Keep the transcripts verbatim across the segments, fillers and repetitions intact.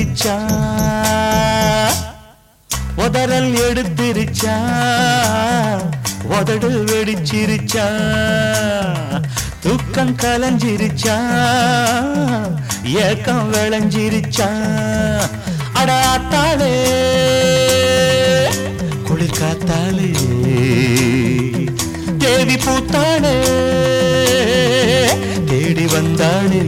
விழுந்திருச்சா உதறல் எடுத்திருச்சா உதடு வெடிச்சிருச்சா தூக்கம் கலஞ்சிருச்சா ஏக்கம் விளைஞ்சிருச்சா அடாத்தாளே குளிர் காத்தாளே தேவி பூத்தாளே தேடி வந்தாளே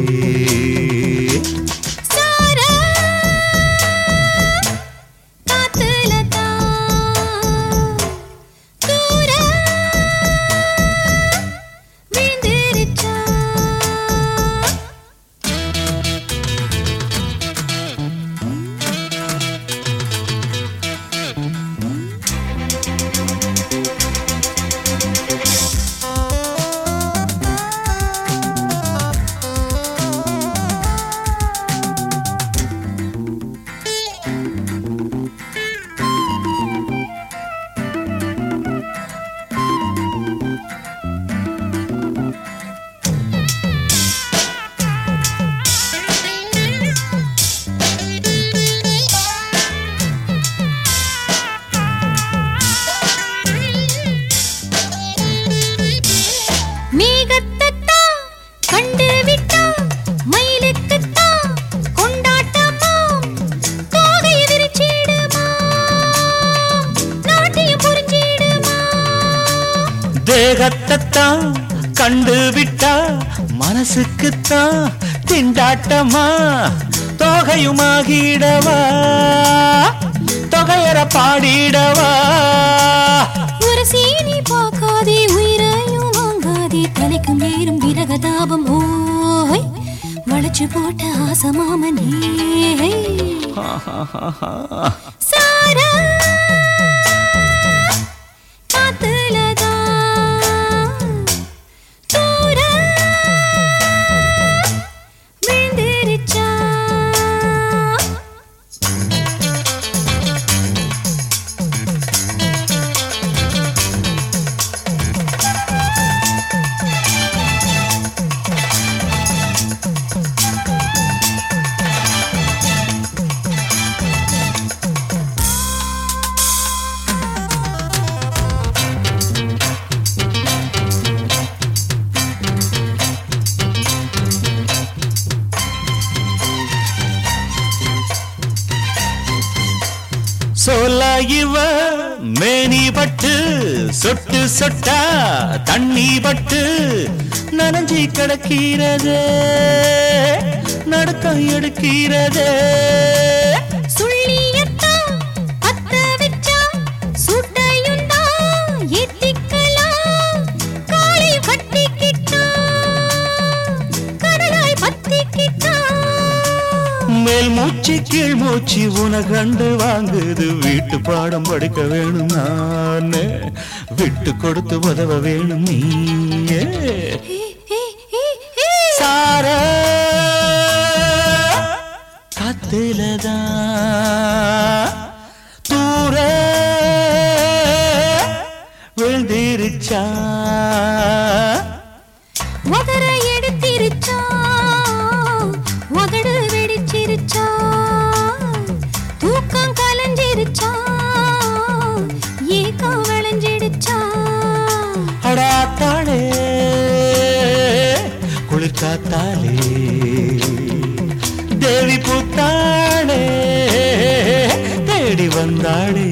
தேகத்தான் கண்டு விட்டா மனசுக்குத்தான் திண்டாட்டமா தொகையுமாகிடவா தொகையற பாடிடவா ஒரு சீனி பார்க்காதே உயிரையும் வாங்காதே தலைக்கு மேலும் விரகதாபம் ஓய் வளைச்சு போட்ட ஆசமாமனே சாரா சோலா இவ மேனி பட்டு சொட்டு சொட்டா தண்ணி பட்டு நனைஞ்சி கிடக்கிறது நடுக்கம் எடுக்கிறது மேல் மூச்சு கீழ் மூச்சு உனகண்டு வாங்குது வீட்டு பாடம் படிக்க வேணும் நானே விட்டு கொடுத்து உதவ வேணும் நீயே சார காத்துலதான் தூர விழுந்திருச்சா உதற எடுத்திருச்சா உதடு வெடிச்சிருச்சா தூக்கம் கலஞ்சிருச்சா ஏக்கம் விளைஞ்சிடுச்சா அடாத்தாளே குளிர் காத்தாளே தேவி பூத்தாளே தேடி வந்தாளே